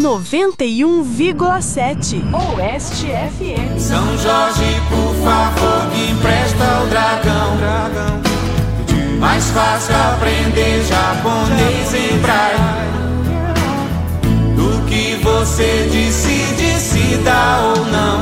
91,7 Oeste FM. São Jorge, por favor, me empresta o dragão. Mais fácil aprender japonês em braille do que você decide se dá ou não.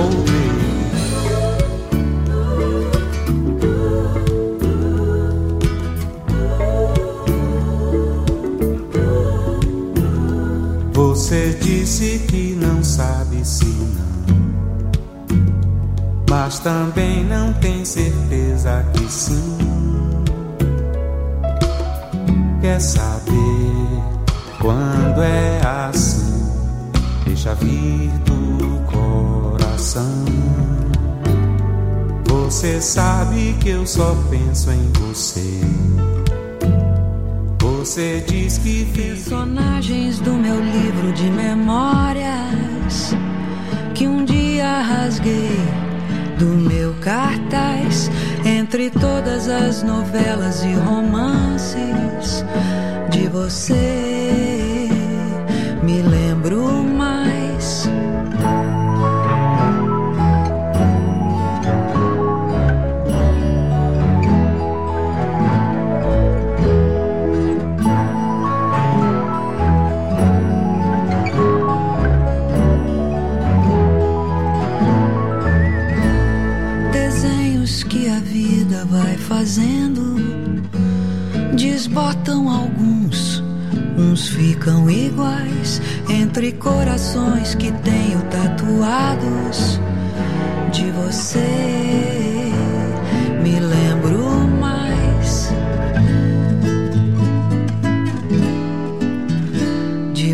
Você disse que não sabe se não, mas também não tem certeza que sim. Quer saber quando é assim? Deixa vir do coração. Você sabe que eu só penso em você. Você diz que vive personagens do meu livro de memórias que um dia rasguei do meu cartaz. Entre todas as novelas e romances de você me lembro mais. Vai fazendo, desbotam alguns, uns ficam iguais. Entre corações que tenho tatuados de você, me lembro mais de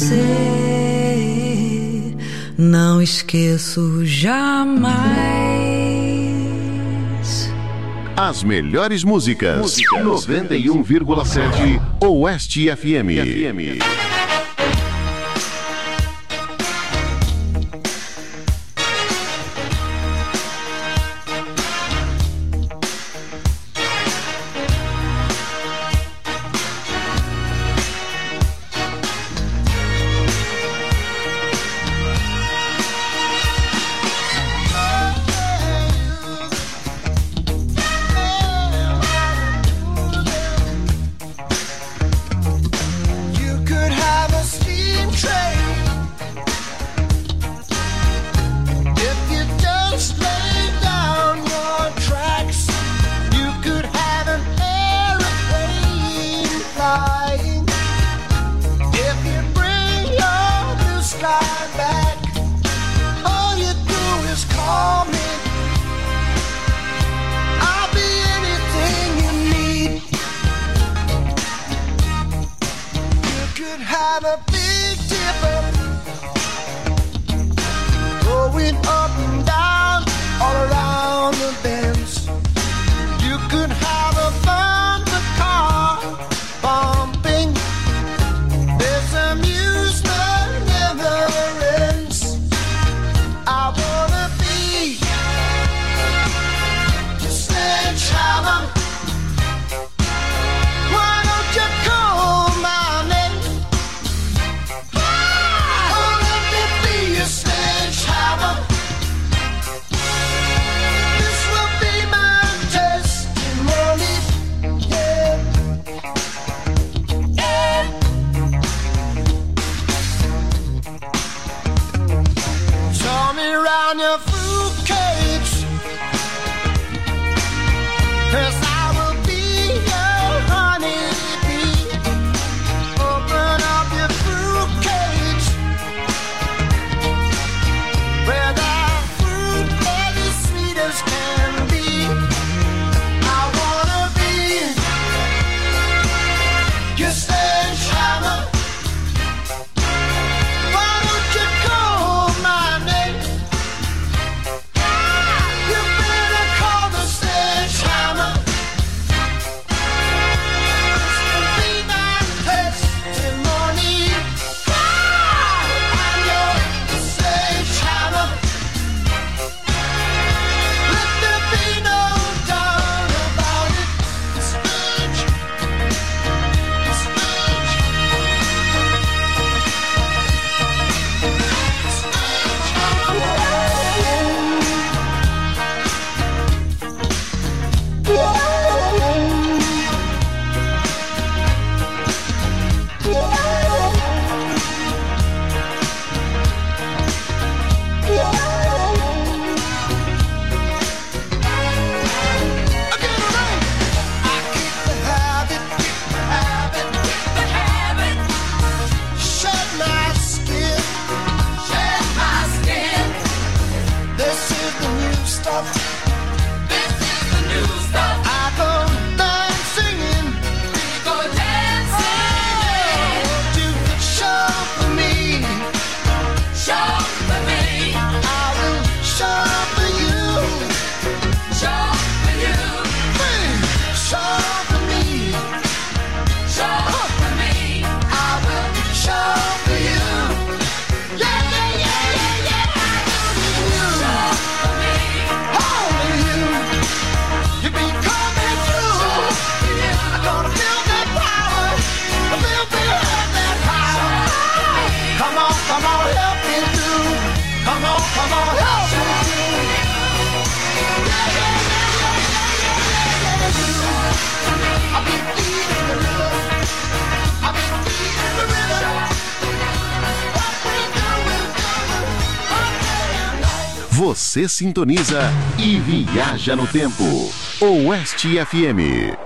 você, não esqueço jamais. As melhores músicas. 91,7 Oeste FM. could have Você sintoniza e viaja no tempo. Oeste FM.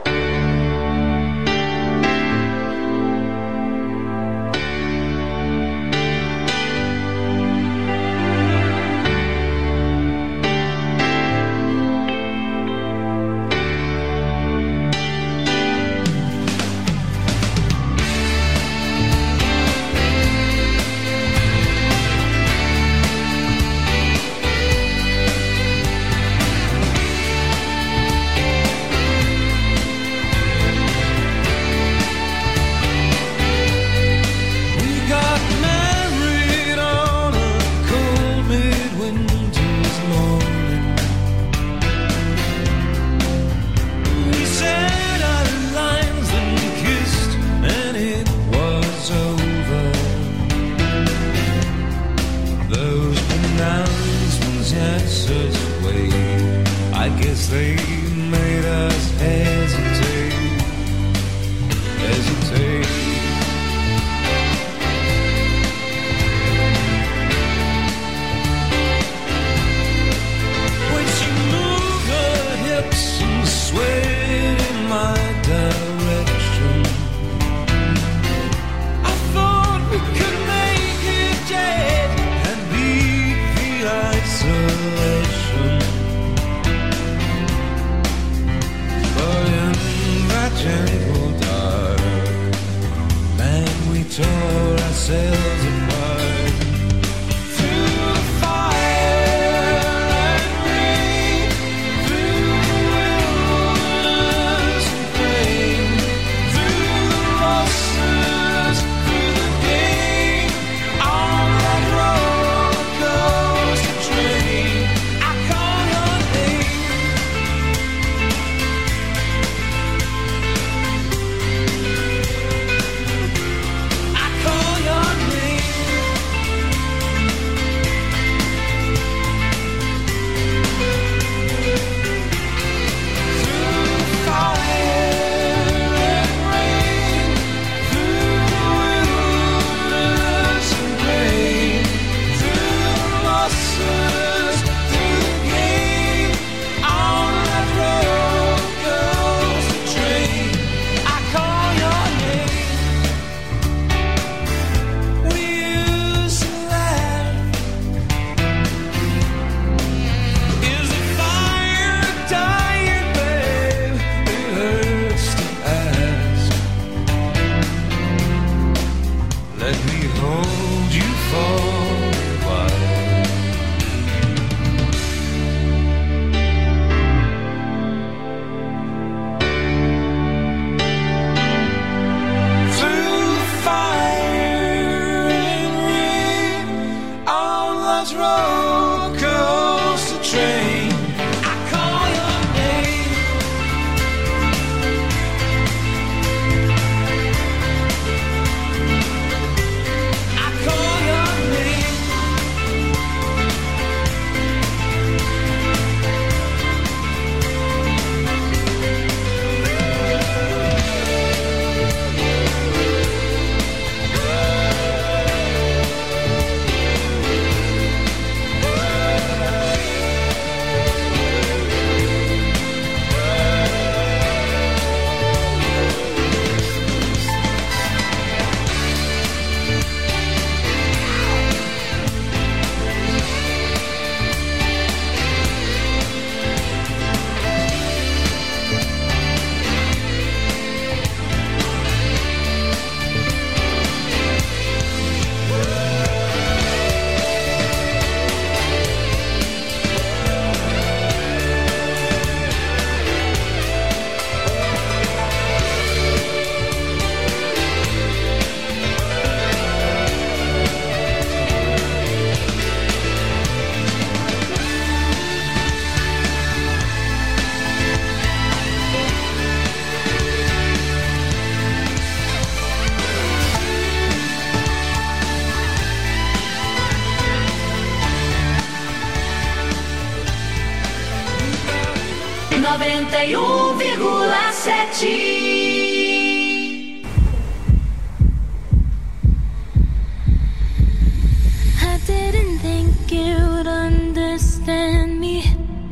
I didn't think you'd understand. than me.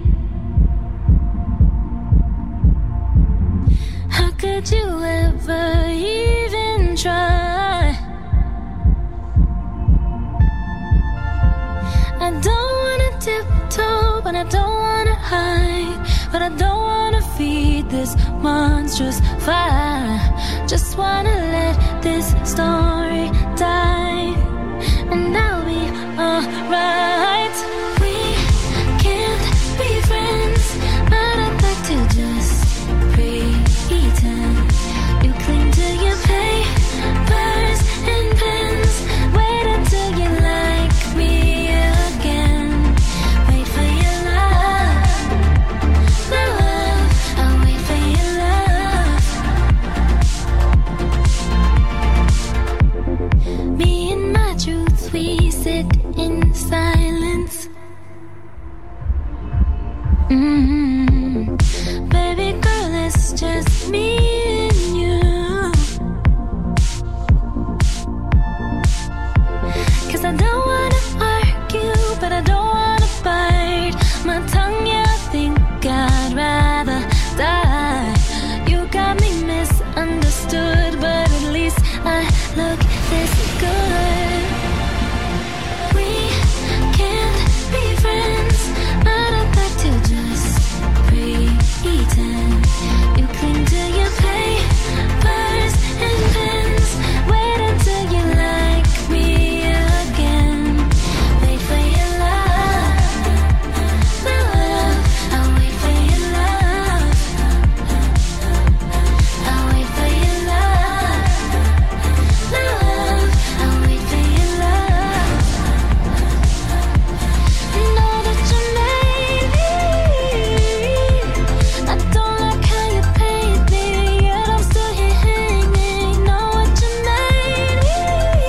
How could you ever even try? I don't wanna tiptoe, but I don't wanna hide, but I don't wanna feed this monstrous fire. Just wanna let this story die, and I'll be alright. We can't be friends, but I'd like to just pretend. You cling to your papers and pens. Wait until you like me again. Wait for your love, love. I'll wait for your love. Me and my truth, we sit in silence. Baby girl, it's just me and you. 'Cause I don't wanna argue, but I don't wanna bite my tongue. Yeah, I think I'd rather die. You got me misunderstood, but at least I look this good. We can't be friends, but I'd like to just pretend. You cling to your papers and pens. Wait until you like me again. Wait for your love, love. I'll wait for your love. I'll wait for your love, love. I'll wait for your love. I know that you made me. I don't like how you paid me, yet I'm still here hanging. Know what you made me.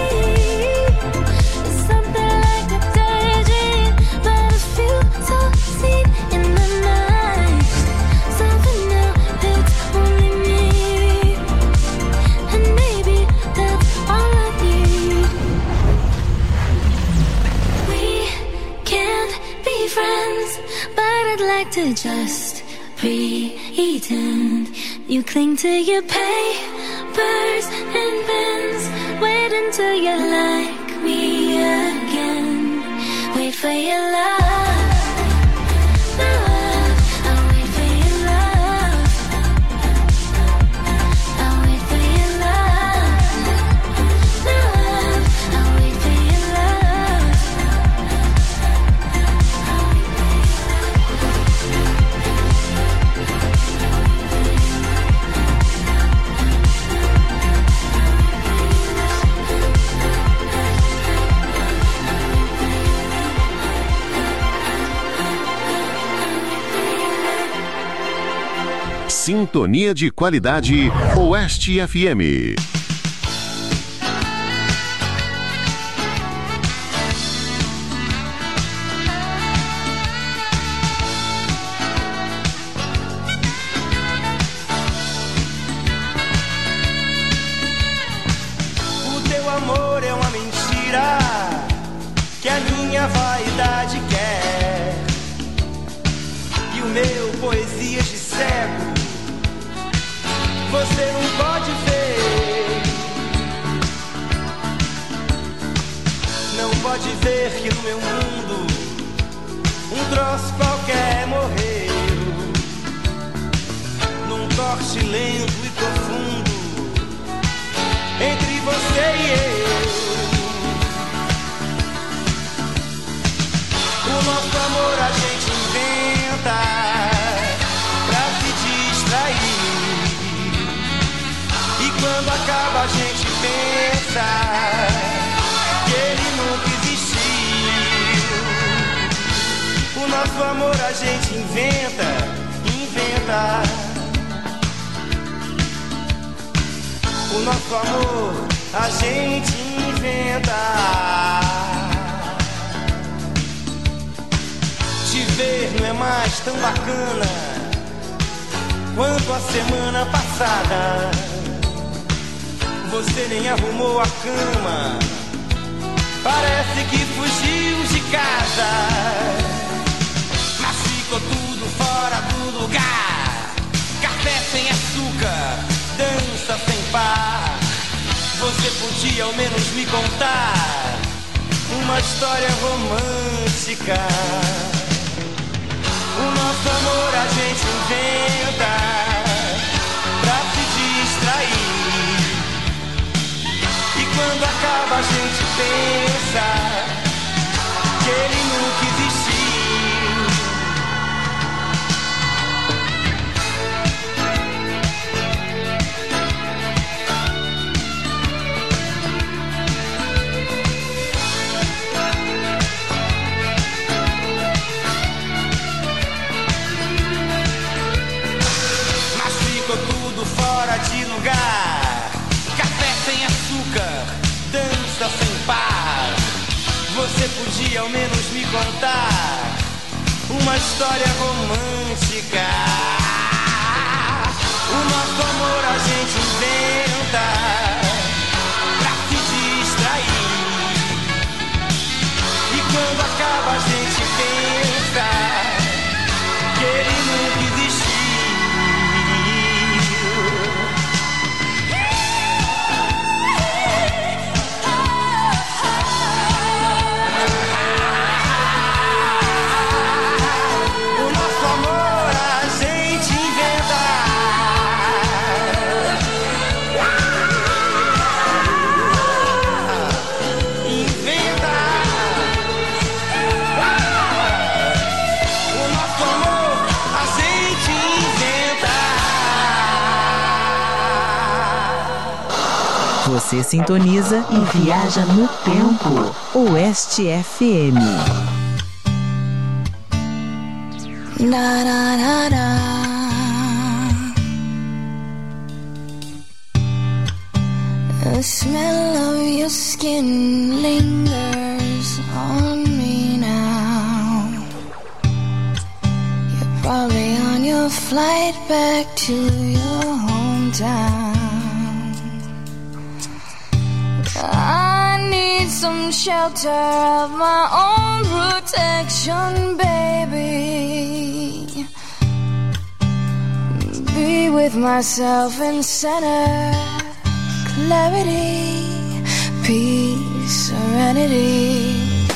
It's something like a daydream, but a few so seen in the night. Something new that's only me, and maybe that's all I need. We can't be friends, but I'd like to just pretend. You cling to your papers and pens. Wait until you like me again. Wait for your love, love. I'll wait for your love. I'll wait for your love, love. I'll wait for your love. Sintonia de qualidade Oeste FM. O teu amor é uma mentira que a minha vaidade quer, e o meu poesias de cego você não pode ver. Não pode ver que no meu mundo um troço qualquer morreu, num corte lento e profundo entre você e eu. O nosso amor a gente inventa pra se distrair, e quando acaba a gente pensa que ele nunca existiu. O nosso amor a gente inventa, inventa. O nosso amor a gente inventa. Te ver não é mais tão bacana quanto a semana passada. Você nem arrumou a cama, parece que fugiu de casa. ficou tudo fora do lugar. Café sem açúcar, dança sem par. Você podia ao menos me contar uma história romântica. O nosso amor a gente inventa pra se distrair. E quando acaba a gente pensa que ele nunca existiu. Fora de lugar, café sem açúcar, dança sem par. Você podia ao menos me contar uma história romântica. O nosso amor a gente inventa pra se distrair. E quando acaba a gente pensa que ele nunca existiu. Você sintoniza e viaja no tempo. Oeste FM. Da, da, da, da. The smell of your skin lingers on me now. You're probably on your flight back to your hometown. I need some shelter of my own protection, baby. Be with myself in center, clarity, peace, serenity.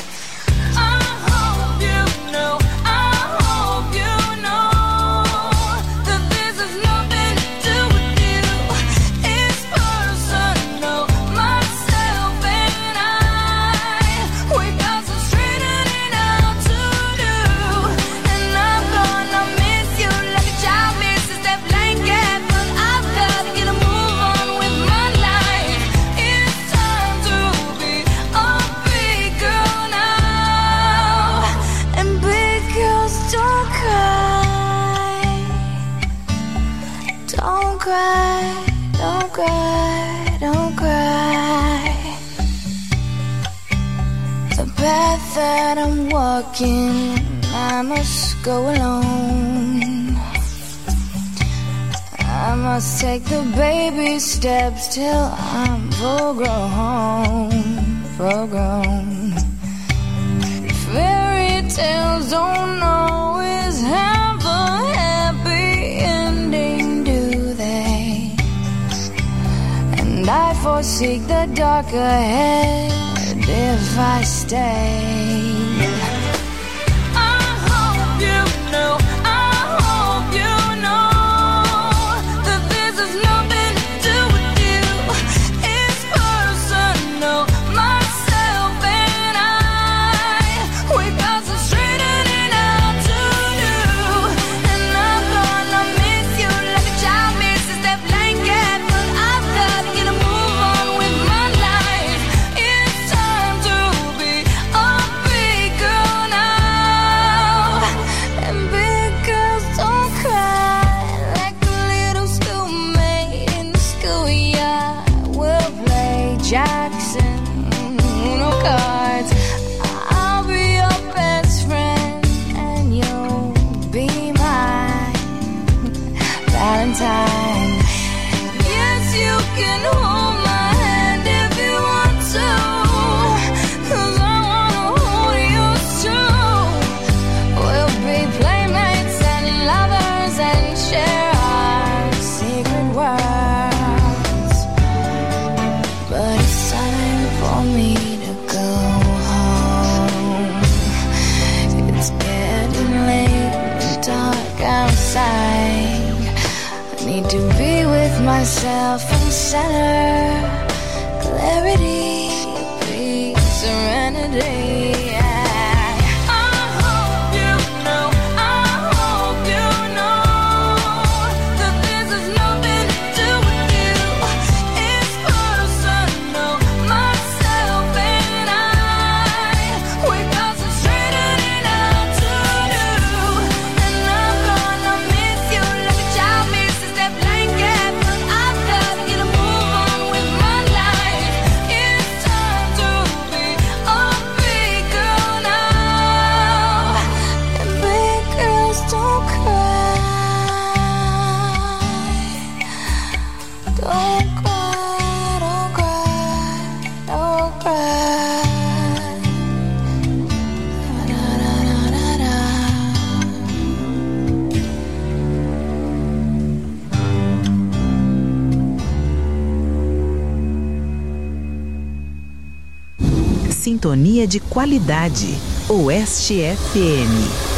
That I'm walking, I must go alone. I must take the baby steps till I'm full grown. Fairy tales don't always have a happy ending, do they? And I foresee the dark ahead if I stay. I hope you know, that this has nothing to do with you. It's personal, myself and I. We got some straightening out to do. And I'm gonna miss you like a child misses their blanket. But I've gotta get a move on with my life. It's time to be a big girl now. And big girls don't cry like a little schoolmate in the schoolyard. We'll play Jackson, Uno cards. I'll be your best friend and you'll be my Valentine. Yes, you can hold my hand if you want to, 'cause I wanna hold yours too. We'll be playmates I need to be with myself in center. Clarity, peace, serenity. Sintonia de qualidade. Oeste FM.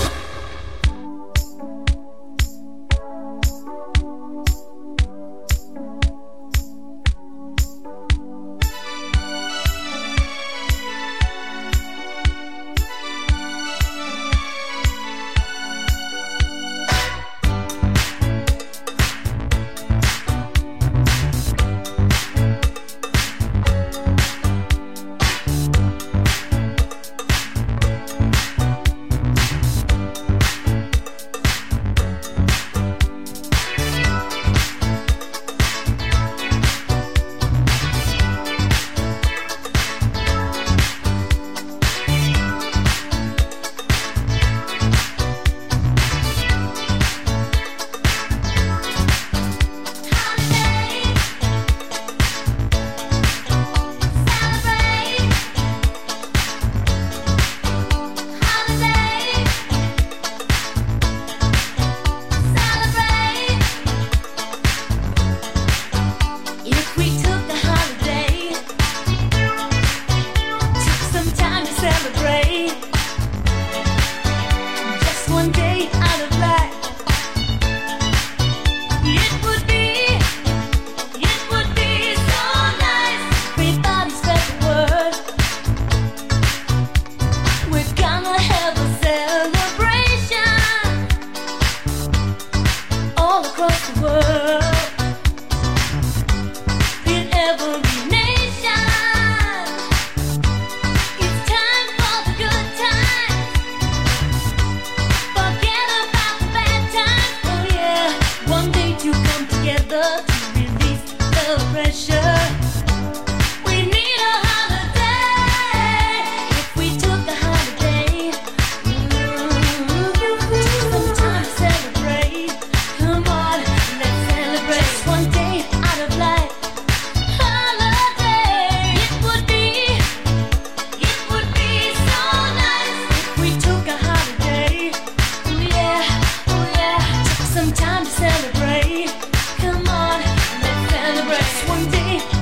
Time to celebrate. Come on, let's celebrate. One day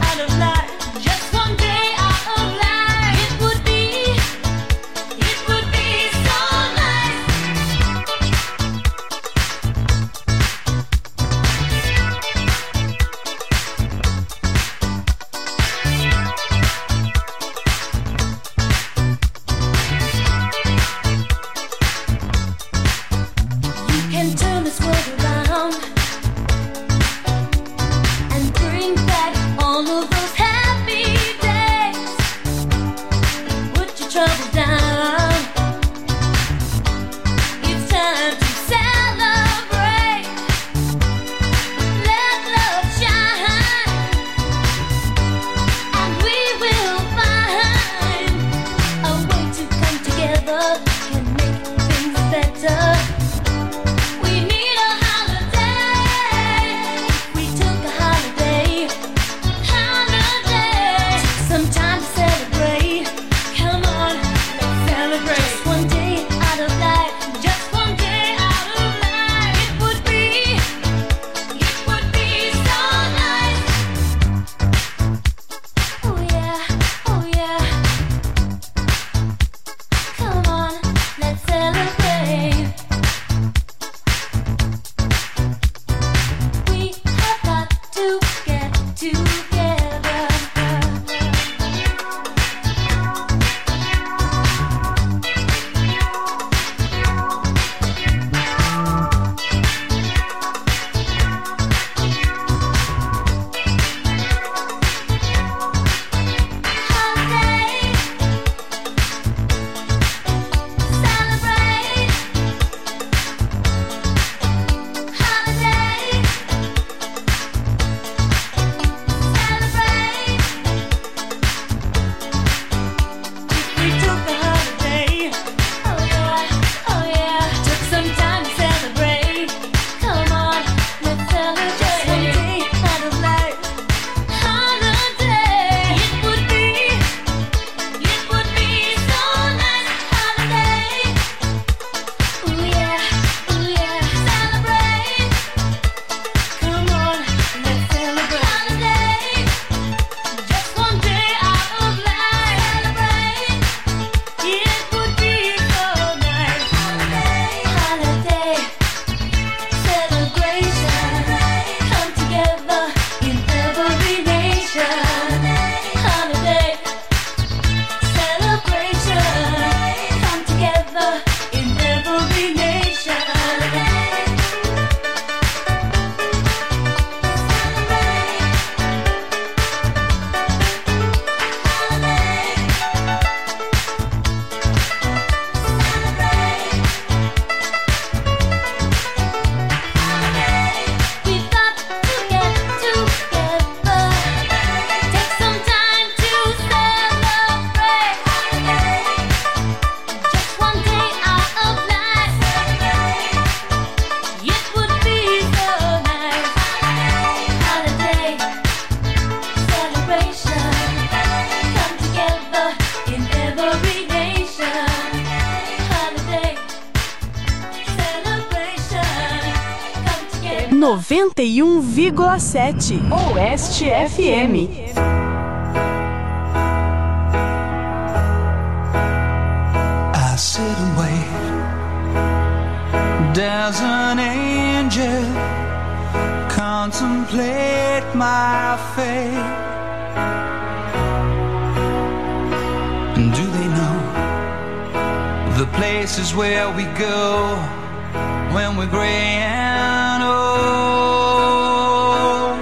91,7 Oeste FM. I sit and wait. Does an angel contemplate my fate? And do they know the places where we go when we're gray and old?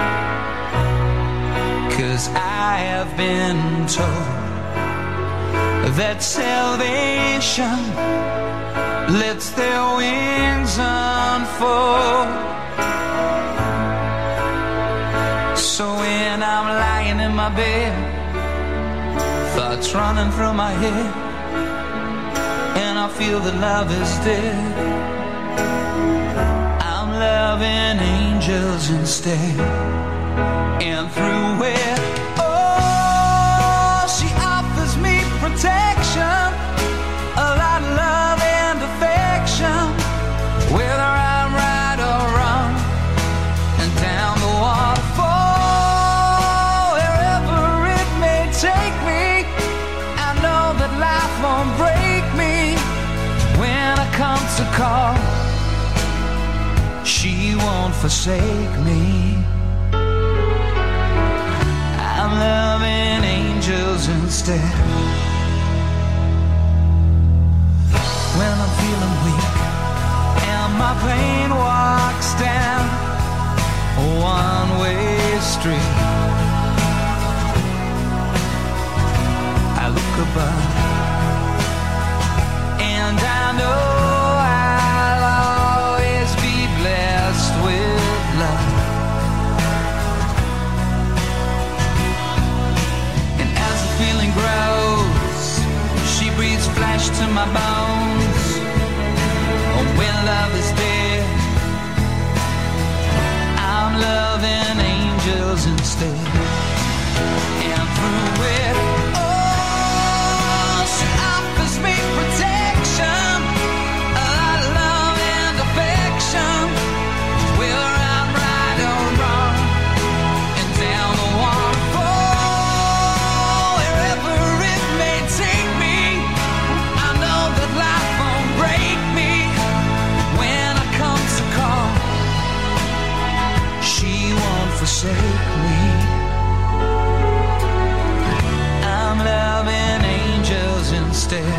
'Cause I have been told that salvation lets their wings unfold. So when I'm lying in my bed, thoughts running through my head, and I feel that love is dead, I'm loving angels instead. And through it, oh, she offers me protection, a lot of love and affection, whether I'm right or wrong, and down the waterfall, wherever it may take me, I know that life won't break me when I come to call. She won't forsake me. I'm loving angels instead. When I'm feeling weak and my pain walks down a one-way street, I look above and I know I'll always be blessed with love. And as the feeling grows, she breathes flesh to my bones. When love is dead, I'm loving angels instead. And through it, oh, she offers me protection, a lot of love and affection, whether I'm right or wrong, and down the waterfall, wherever it may take me, I know that life won't break me when I come to call. She won't forsake me. I'm loving angels instead.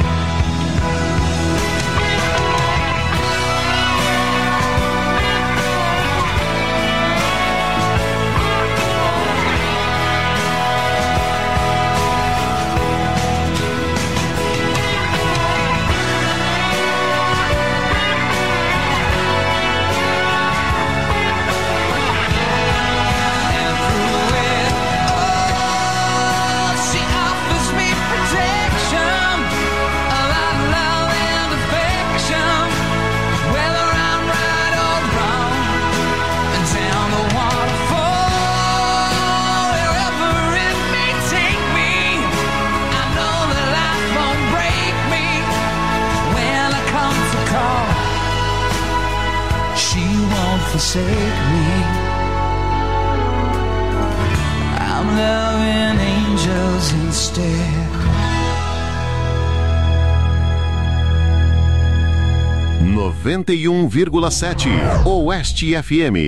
Forsake me. I'm loving angels instead. 91,7 Oeste FM.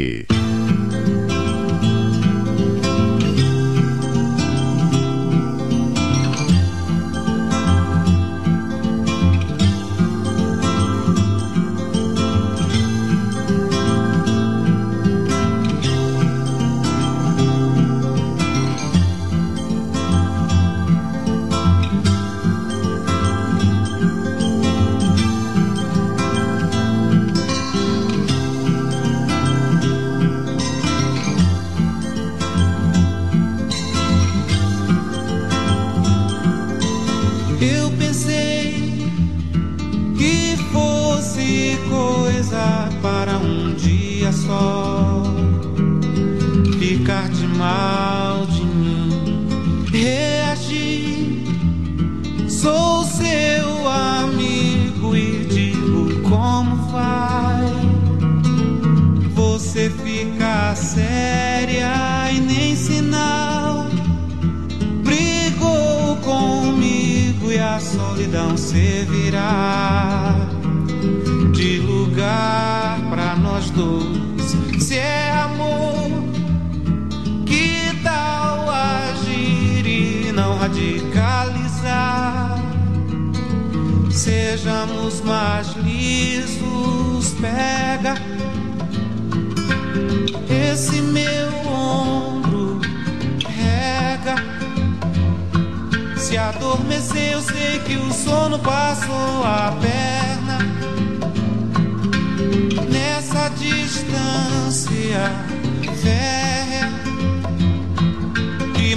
era séria e nem sinal. Brigou comigo e a solidão servirá de lugar pra nós dois. Se é amor, que tal agir e não radicalizar? Sejamos mais lisos, pega esse meu ombro, rega. Se adormecer, eu sei que o sono passou a perna. Nessa distância férrea que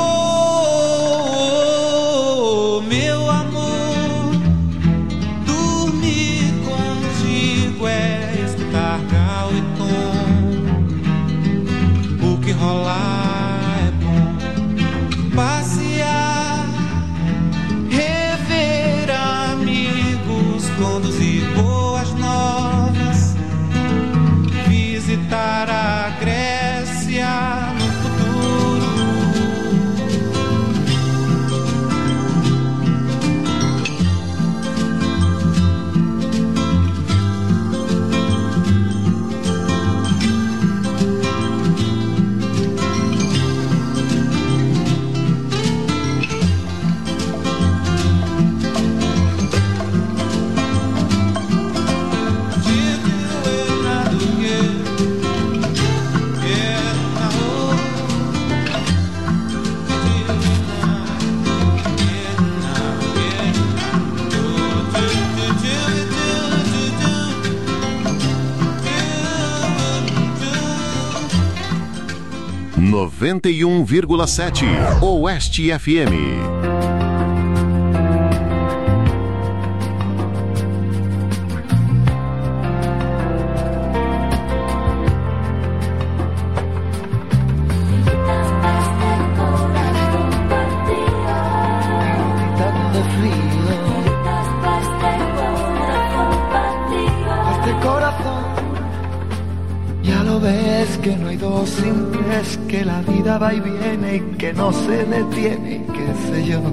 marcou meu amor. Dormir contigo é escutar gal e tom. O que rolar é bom. Passear, rever amigos, conduzir boas novas, visitar a Grécia no futuro. Noventa e 1,7 Oeste FM. Que no hay dos sin tres, que la vida va y viene y que no se detiene, qué sé yo.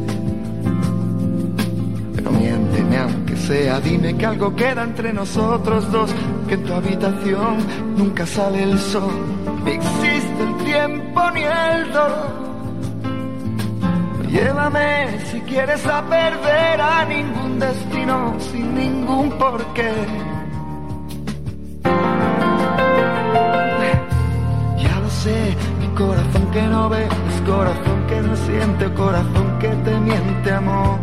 Pero miénteme aunque sea, dime que algo queda entre nosotros dos, que en tu habitación nunca sale el sol, ni existe el tiempo ni el dolor. Llévame si quieres a perder a ningún destino, sin ningún porqué. Mi corazón que no ve, es corazón que no siente, corazón que te miente, amor.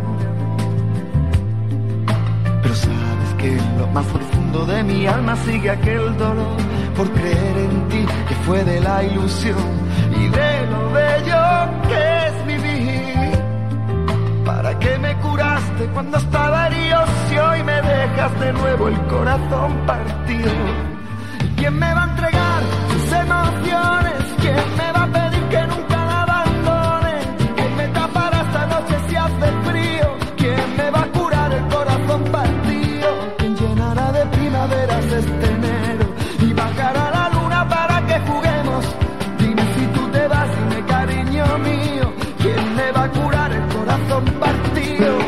Pero sabes que en lo más profundo de mi alma sigue aquel dolor por creer en ti, que fue de la ilusión y de lo bello que es vivir. ¿Para qué me curaste cuando estaba herido si hoy me dejas de nuevo el corazón partido? ¿Quién me va a entregar sus emociones? ¿Quién me va a pedir que nunca la abandone? ¿Quién me tapará esta noche si hace frío? ¿Quién me va a curar el corazón partido? ¿Quién llenará de primaveras este enero y bajará la luna para que juguemos? Dime si tú te vas, dime cariño mío, ¿quién me va a curar el corazón partido?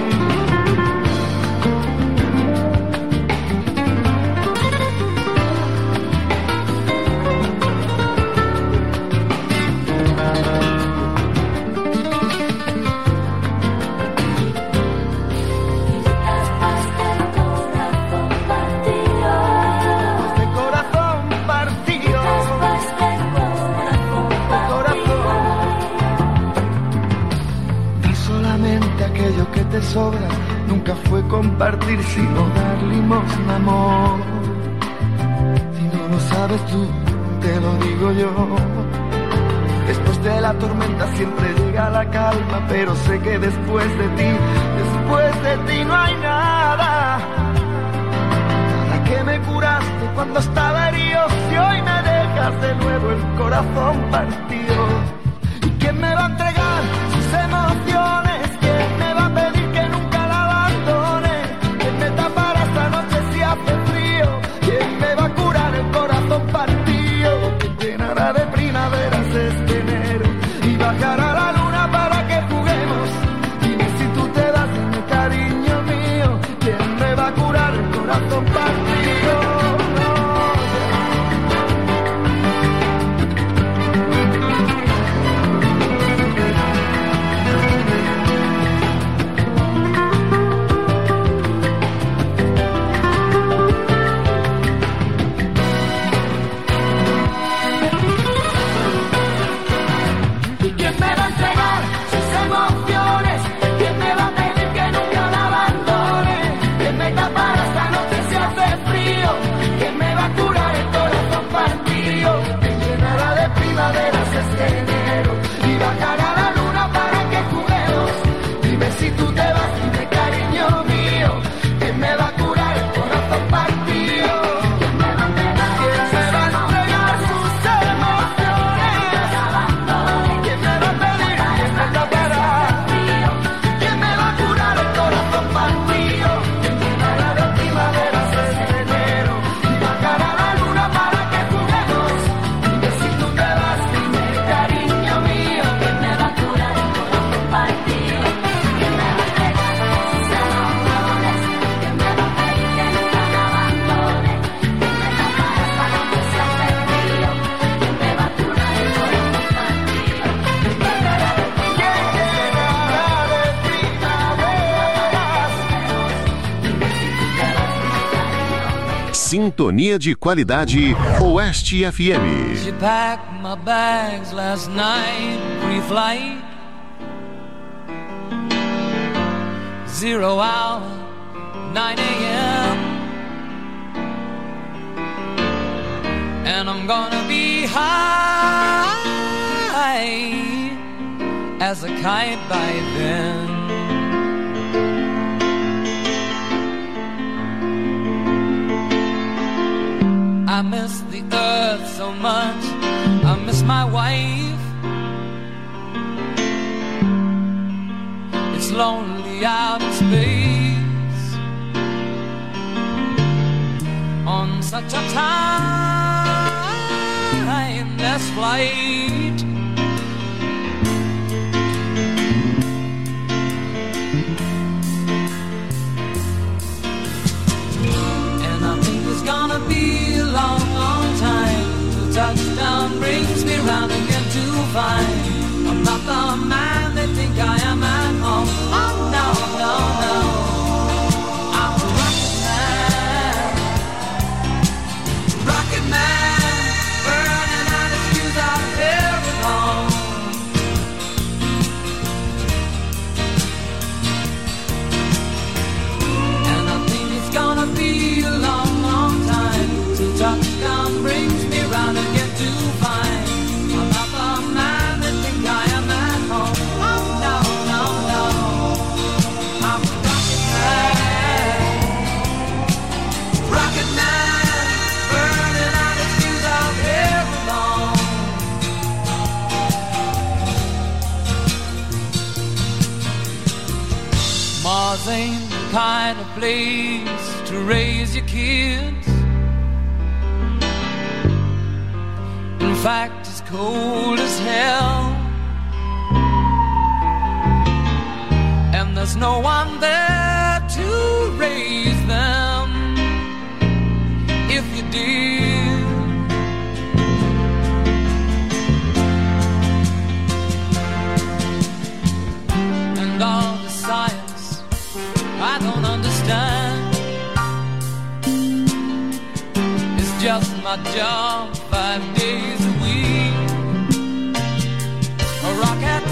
Que te sobra nunca fue compartir, sino dar limosna, amor. Si no lo sabes tú, te lo digo yo. Después de la tormenta siempre llega la calma, pero sé que después de ti no hay nada. Nada que me curaste cuando estaba herido, si hoy me dejas de nuevo el corazón partido. ¿Y quién me va a entregar sus emociones? ¿Quién me va a pedir que nunca la abandone? ¿Quién me tapará esta noche si hace frío? ¿Quién me va a curar el corazón partido? ¿Quién llenará Sintonia de qualidade Oeste FM. She packed my bags last night, pre-flight, 0 hour, 9 a.m. And I'm gonna be high as a kite by then. I miss the earth so much, I miss my wife. It's lonely out in space on such a timeless flight. And I think it's gonna be a long, long time till touchdown brings me round again to find I'm not the man they think I am at home. Oh no, no, no, I'm a rocket man, burning out his fuse out there alone. And I think it's gonna be a long, long time till touchdown brings me round again to find I'm not the man they think I am at home. Oh no, no, no, I'm a rocket man, burning out his fuse out there alone. Mars ain't the kind of place to raise your kids. In fact, it's cold as hell, and there's no one there to raise them if you did. And all the science I don't understand, it's just my job 5 days a week. A rocket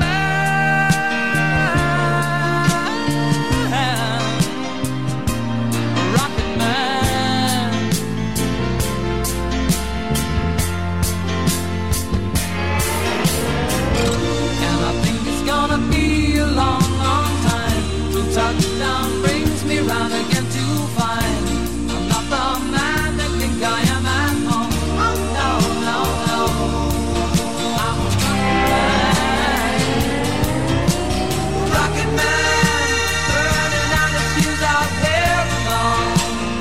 man, a rocket man. And I think it's gonna be a long, long time till touchdown brings me round again to find I'm not the man they think I am at home. Oh no, no, no, I'm a rocket man, burning out his fuse out there alone.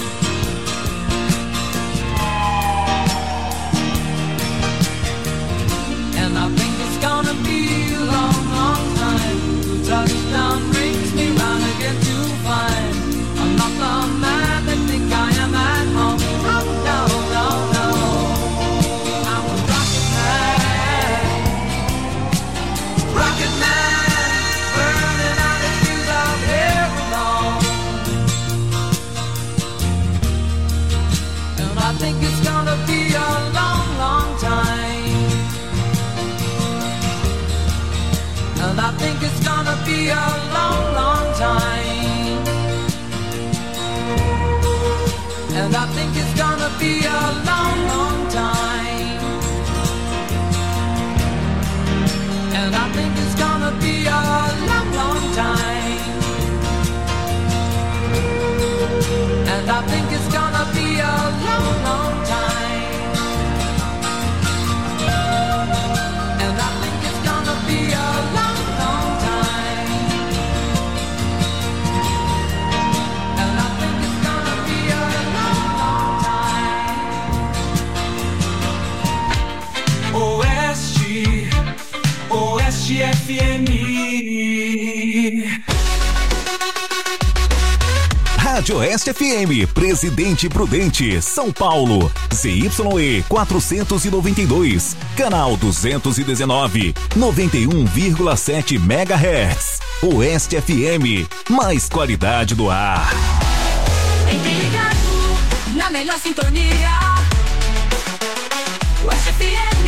And I think it's gonna be a long, long time till touchdown brings me round again to find I'm not the man they think I am at home. Oh no, no, no, I'm a rocket man, burning out his fuse out here alone. And I think it's gonna be a long, long time. And I think it's gonna be a long, long time. And I think it's gonna be a long, long time. And I think it's gonna be a long, long time. And I think it's gonna be a long, long time. And I think it's gonna be a long, long time. And I think it's gonna be a long, long time. Oeste FM. Rádio Oeste FM, Presidente Prudente, São Paulo, ZYE 492, canal 219, 91,7 MHz. Oeste FM, mais qualidade do ar. Vem ligado na melhor sintonia. West FM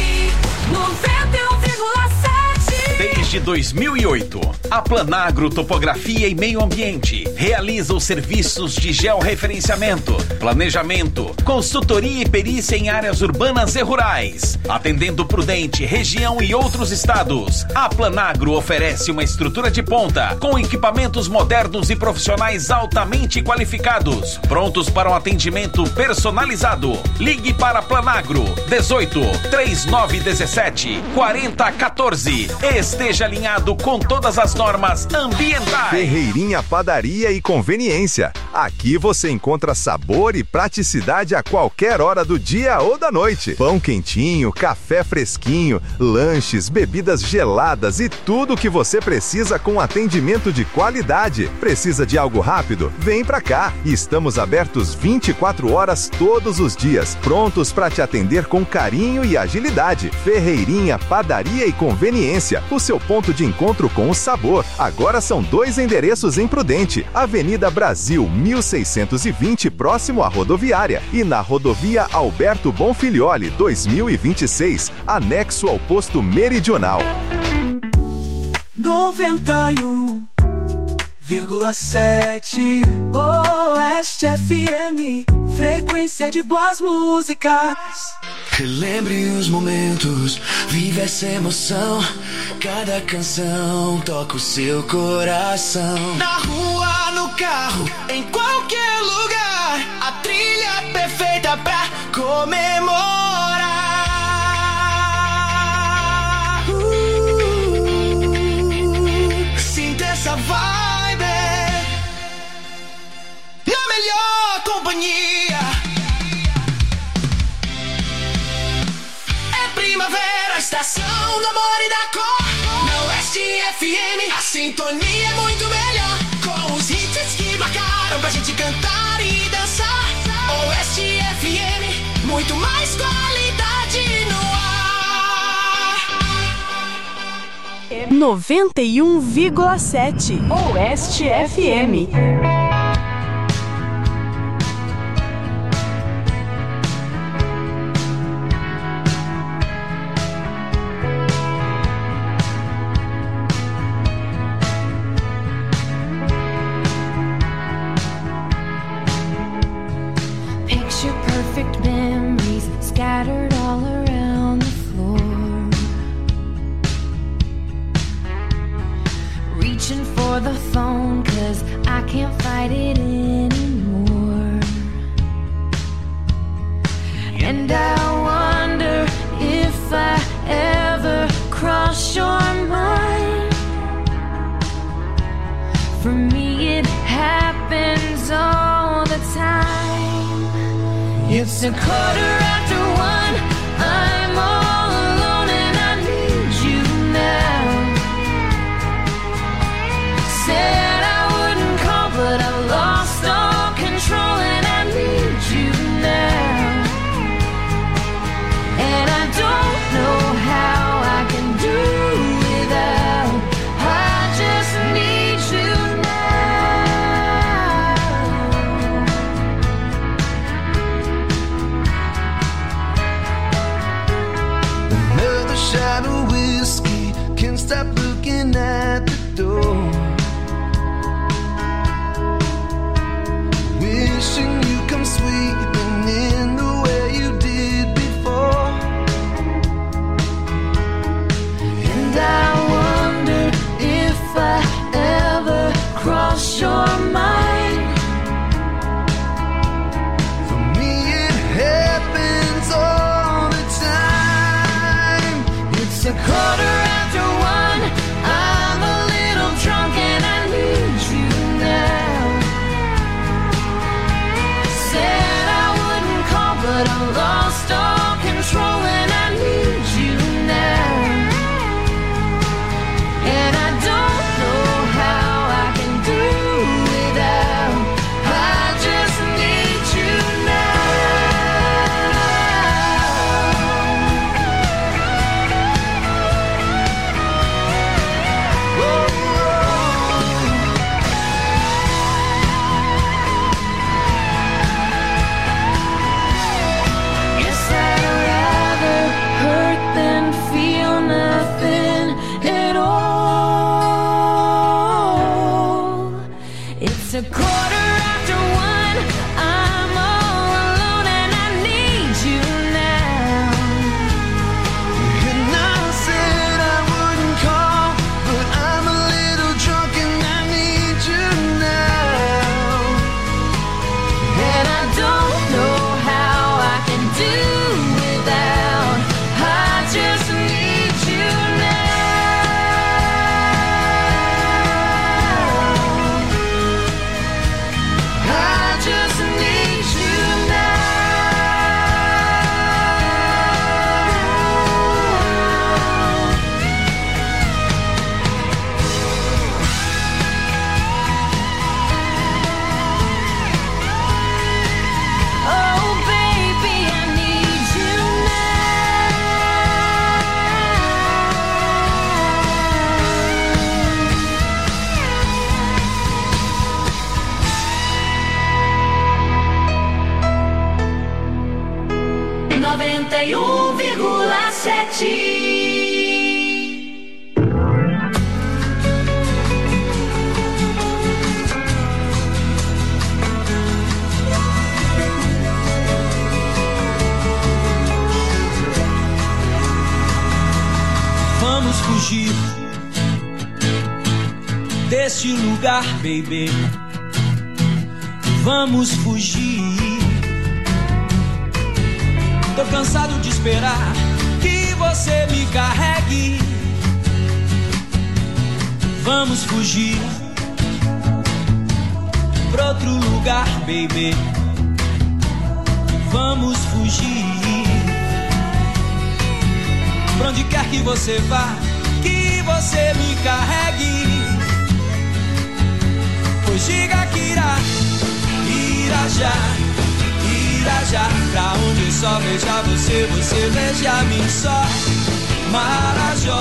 91,7. Desde 2008, a Planagro Topografia e Meio Ambiente realiza os serviços de georreferenciamento, planejamento, consultoria e perícia em áreas urbanas e rurais. Atendendo Prudente, região e outros estados, a Planagro oferece uma estrutura de ponta com equipamentos modernos e profissionais altamente qualificados, prontos para um atendimento personalizado. Ligue para Planagro 18 3917 4014. Esteja alinhado com todas as normas ambientais. Ferreirinha Padaria e Conveniência. Aqui você encontra sabor e praticidade a qualquer hora do dia ou da noite. Pão quentinho, café fresquinho, lanches, bebidas geladas e tudo o que você precisa com atendimento de qualidade. Precisa de algo rápido? Vem pra cá. Estamos abertos 24 horas todos os dias, prontos para te atender com carinho e agilidade. Ferreirinha Padaria e Conveniência. O seu ponto de encontro com o sabor. Agora são 2 endereços em Prudente. Avenida Brasil 1620, próximo à rodoviária. E na rodovia Alberto Bonfilioli 2026, anexo ao posto Meridional. 91,7 Oeste FM, frequência de boas músicas. Relembre os momentos, vive essa emoção. Cada canção toca o seu coração. Na rua, no carro, em qualquer lugar, a trilha perfeita pra comemorar. Sinta essa vibe na melhor companhia. Primavera, estação do amor e da cor. Na Oeste FM, a sintonia é muito melhor. Com os hits que marcaram pra gente cantar e dançar. Oeste FM, muito mais qualidade no ar. 91,7 Oeste FM. Scattered all around the floor, reaching for the phone 'cause I can't fight it anymore. And I wonder if I ever cross your mind. For me it happens all the time. It's a 1:15, I'm all alone and I need you now. Said I wouldn't call but I've lost all control and I need you now. And I don't know how I can do without. I just need you now. Another shot of whiskey, can't stop looking at the door. Wishing you come sweeping in the way you did before. And I wonder if I ever cross your mind. For me it happens all the time. RC7. Vamos fugir deste lugar, baby. Vamos fugir. Tô cansado de esperar que você me carregue. Vamos fugir pra outro lugar, baby. Vamos fugir. Pra onde quer que você vá, que você me carregue. Pois diga que irá já, pra onde eu só veja você, você veja-me só. Marajó,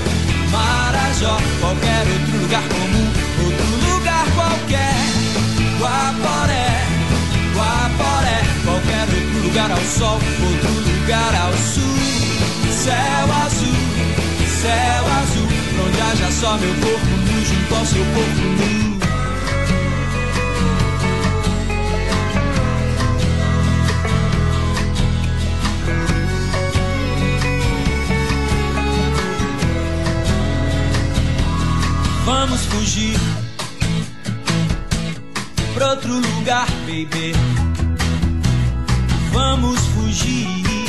qualquer outro lugar comum, outro lugar qualquer. Guaporé, qualquer outro lugar ao sol, outro lugar ao sul. Céu azul, pra onde haja só meu corpo nu junto ao seu corpo nu. Vamos fugir pra outro lugar, baby. Vamos fugir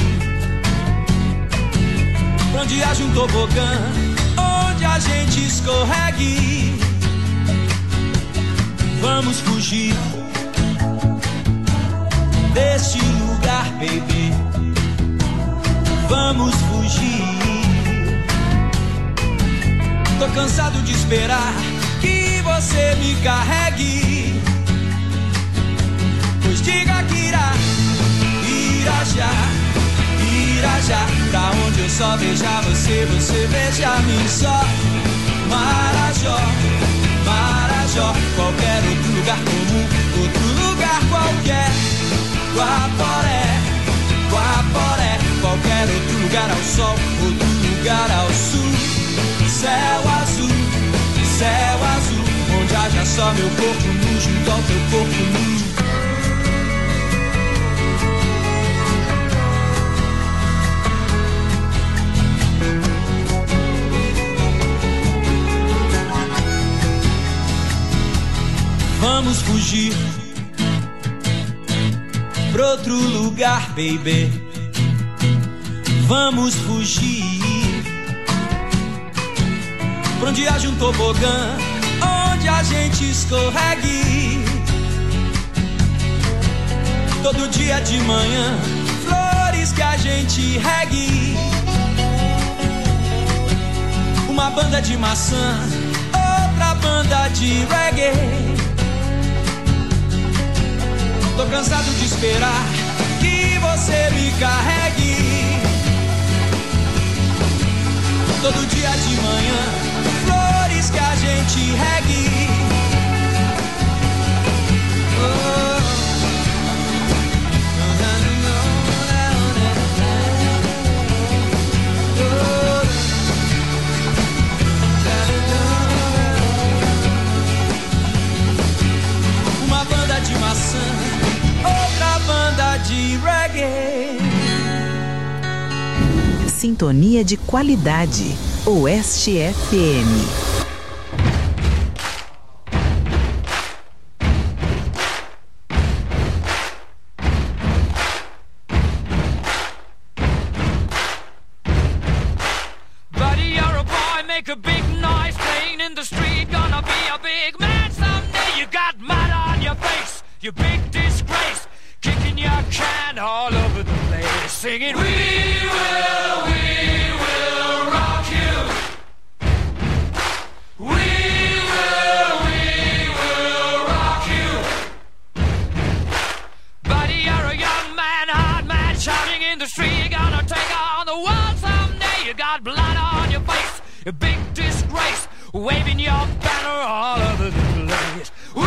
pra onde haja um tobogã, onde a gente escorregue. Vamos fugir deste lugar, baby. Vamos fugir. Tô cansado de esperar que você me carregue. Pois diga que irá já, pra onde eu só veja você, você veja-me só. Marajó, qualquer outro lugar comum, outro lugar qualquer. Guaporé, qualquer outro lugar ao sol, outro lugar ao sul. Céu azul, onde haja só meu corpo nu junto ao teu corpo nu. Vamos fugir pra outro lugar, baby. Vamos fugir pra onde haja um tobogã, onde a gente escorregue. Todo dia de manhã, flores que a gente regue. Uma banda de maçã, outra banda de reggae. Tô cansado de esperar que você me carregue. Todo dia de manhã, flores que a gente regue. Uma banda de maçã, outra banda de reggae. Sintonia de qualidade. Oeste FM. Singing, we will rock you. We will rock you. Buddy, you're a young man, hard man, shouting in the street. You're gonna take on the world someday. You got blood on your face, a big disgrace, waving your banner all over the place. We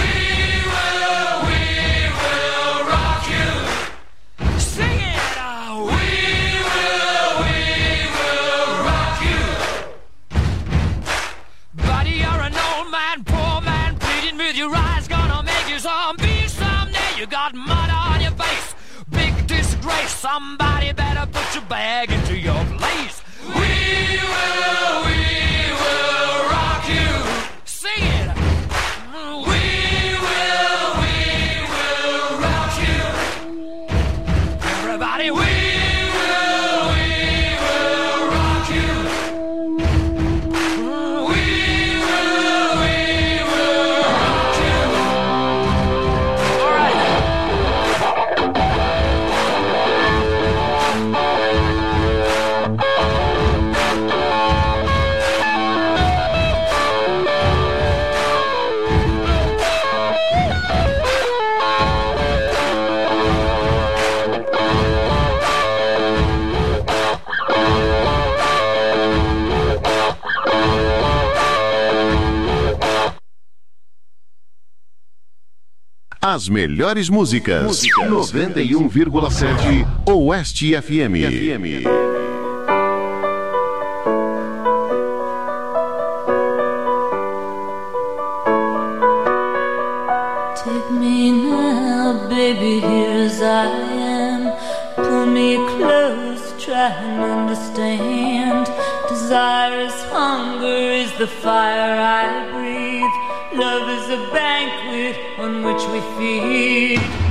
will rock you. Sing it, we will place. Somebody better put your bag into your place. We will rock you. Sing it. We will rock you. Everybody, we will rock you. We will rock you. All right. As melhores músicas. 91,7 Oeste FM. Take me now, baby, here as I am. Pull me close, try and understand. Desire is hunger, is the fire I breathe. Love is a banquet on which we feed.